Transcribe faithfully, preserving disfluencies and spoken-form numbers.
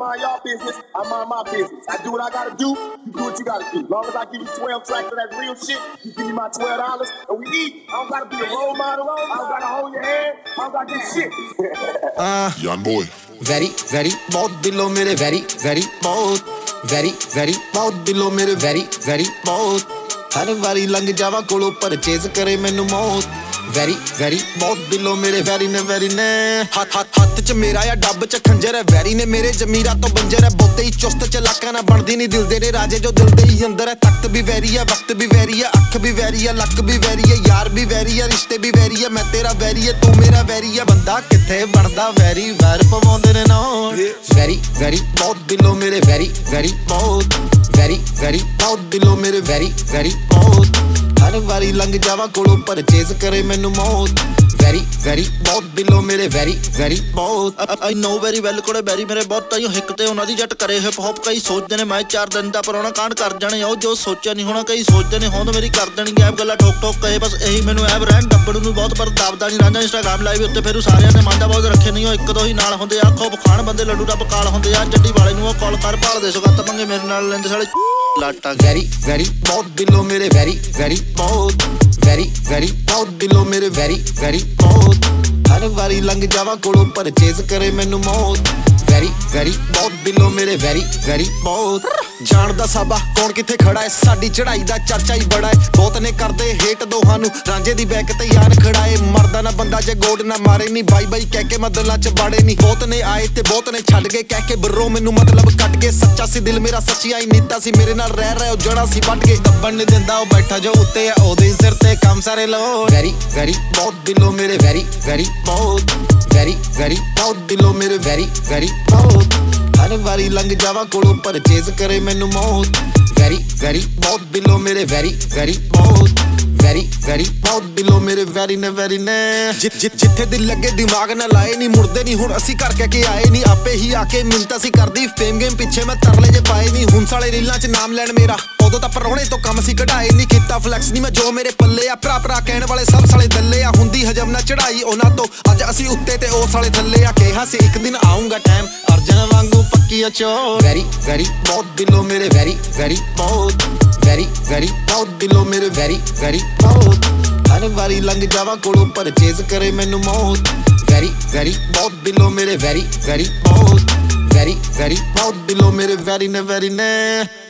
mind y'all business, I mind my business. I do what I gotta do, you do what you gotta do. As long as I give you twelve tracks of that real shit, you give me my twelve dollars, and we eat. I don't gotta be a role model, I don't gotta hold your hand, I don't gotta do shit. uh, Young boy. Very, very, बहुत दिलों मेरे very, very, बहुत very, very, बहुत दिलों मेरे very, very, बहुत हर वारी लंघ जावा कोलों परचेज करे मैनू मौत very, very, बहुत दिलों मेरे very ने very ने हथ हथ हथ च मेरा या डब च खंजर है very ने मेरे जमीरा तो बंजर है बहुते ही चुस्त चलाका ना बनदी नहीं दिल दे राजे जो दिल दे ही अंदर है तख्त भी वैरी है वक्त भी वैरी है अख भी वैरी है लक भी वैरी है यार भी वैरी है रिश्ते भी वैरी है मैं तेरा वैरी है तू मेरा वैरी है बंदा किथे बनदा वैरी वैर पवाउंदे ने ना very, very, बहुत दिलों मेरे very, very, बहुत very, very, बहुत दिलों मेरे very, very, बहुत हर वारी लंघ जावा कोलों परचेज करे मैनू मौत very, very, बहुत दिलों मेरे very, very, बहुत I know very well कोड़े बैरी मेरे बहुत ताइयों हिक ते उन्हां दी जट करे हिप हॉप कई सोचदे ने मैं चार दिन दा पराना कांड कर जाने ओ जो सोचिया नहीं होना कई सोचदे ने होंद मेरी कर देनी गैप गल्ला ठोक ठोक कहे बस यही मैनू ऐब रहन डब्बड़ नू बहुत पर दाबदा नहीं रहंदा इंस्टाग्राम लाइव उत्ते फेरू सारिਆਂ ने मांदा बहुत रखे नहीं ओ एक दो ही नाल हुंदे आ खूब खान बंदे लड्डू डब काल हुंदे आ जड्डी वाले नू कॉल कर भाल दे सुगत मंगे मेरे नाल लेंदे साले लाटा very, very, बहुत दिलों मेरे very, very, बहुत very, very, बहुत दिलों मेरे very, very, बहुत हर वारी लंघ जावा कोलों परचेज करे मैनू मौत very, very, बहुत दिलों मेरे very, very, बहुत ਜਾਣਦਾ ਸਾਬਾ ਕੌਣ ਕਿੱਥੇ ਖੜਾ ਹੈ ਸਾਡੀ ਚੜਾਈ ਦਾ ਚਰਚਾ ਹੀ ਬੜਾ ਹੈ ਬਹੁਤ ਨੇ ਕਰਦੇ ਹੇਟ ਦੋਹਾਂ ਨੂੰ ਰਾਂਝੇ ਦੀ ਬੈਕ ਤੇ ਯਾਰ ਖੜਾਏ ਮਰਦਾ ਨਾ ਬੰਦਾ ਜੇ ਗੋਡ ਨਾ ਮਾਰੇ ਨਹੀਂ ਬਾਈ ਬਾਈ ਕਹਿ ਕੇ ਮੈਂ ਦਿਲਾਂ ਚ ਬਾੜੇ ਨਹੀਂ ਬਹੁਤ ਨੇ ਆਏ ਤੇ ਬਹੁਤ ਨੇ ਛੱਡ ਗਏ ਕਹਿ ਕੇ ਬਰੋ ਮੈਨੂੰ ਮਤਲਬ ਕੱਟ ਕੇ ਸੱਚਾ ਸੀ ਦਿਲ ਮੇਰਾ ਸੱਚੀਆਂ ਹੀ ਨੀਤਾ ਸੀ ਮੇਰੇ ਨਾਲ ਰਹਿ ਰਿਹਾ ਉਹ ਜੜਾ ਸੀ ਵੱਟ ਕੇ ਦੱਬਣ ਨਹੀਂ ਦਿੰਦਾ ਉਹ ਬੈਠਾ ਜੋ ਉੱਤੇ ਆ ਉਹਦੇ ਸਿਰ ਤੇ ਕੰਮ ਸਾਰੇ ਲੋ very, very, ਬਹੁਤ ਦਿਲੋਂ ਮੇਰੇ very, very, ਬਹੁਤ very, very, ਬਹੁਤ ਦਿਲੋਂ ਮੇਰੇ very, very, ਬਹੁਤ हर वारी लंघ जावा कोलों परचेज करे मैनू मौत very, very, बहुत दिलों मेरे very, very, बहुत very, very, बहुत दिलों मेरे very ने very ने जित जित जिथे दिल लगे दिमाग ना लाए नहीं मुड़दे नहीं हुण असी कर के आए नहीं आपे ही आके मिलता सी करदी फेम गेम पीछे मैं तरले जे पाए नहीं हुण साले रीलां च नाम लैण मेरा उदों तां परौणे तो कम सी कढाए नहीं कीता फ्लैक्स नहीं मैं जो मेरे पल्ले आ भरा भरा कहण वाले सब साले दल्ले आ हुंदी हजम ना चढ़ाई उन्हां तो अज असी उत्ते ते ओ साले थल्ले आ कहा सी एक दिन आऊंगा टाइम अर्जन वांगू पक्की चोर very, very, बहुत दिलों मेरे very, very, बहुत very, very, बहुत दिलों मेरे very, very, बहुत हर वारी लंघ जावा कोलों परचेज करे मैनू मौत very, very, बहुत दिलों मेरे very, very, बहुत very, very, बहुत दिलों मेरे very ने very ने